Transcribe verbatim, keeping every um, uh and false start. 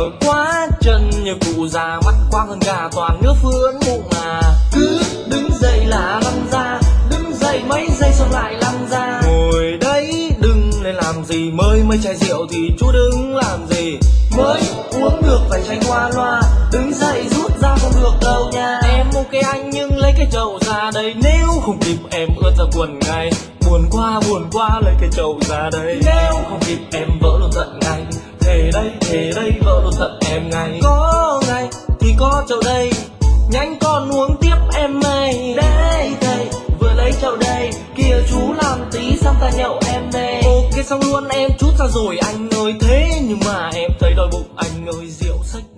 giờ quá chân như cụ già, mắt quang hơn gà toàn nước phướn bụng à. Cứ đứng dậy là lăn ra, đứng dậy mấy giây xong lại lăn ra. Ngồi đấy đừng lên làm gì, mới mấy chai rượu thì chú đứng làm gì. Mới uống được phải tránh qua loa, đứng dậy rút ra không được đâu nha. Em ok anh nhưng lấy cái chậu ra đây, nếu không kịp em ướt ra quần ngay. Buồn quá buồn quá lấy cái chậu ra đây, nếu không kịp em vỡ luôn tận ngay. Thề đây thề đây vỡ luôn tận em ngay. Có ngay thì có chậu đây, nhanh con uống tiếp em ơi. Đây đây vừa lấy chậu đây, kia chú làm tí xong ta nhậu em đây. Ok xong luôn em chút ra rồi anh ơi, thế nhưng mà em thấy đói bụng anh ơi, rượu xách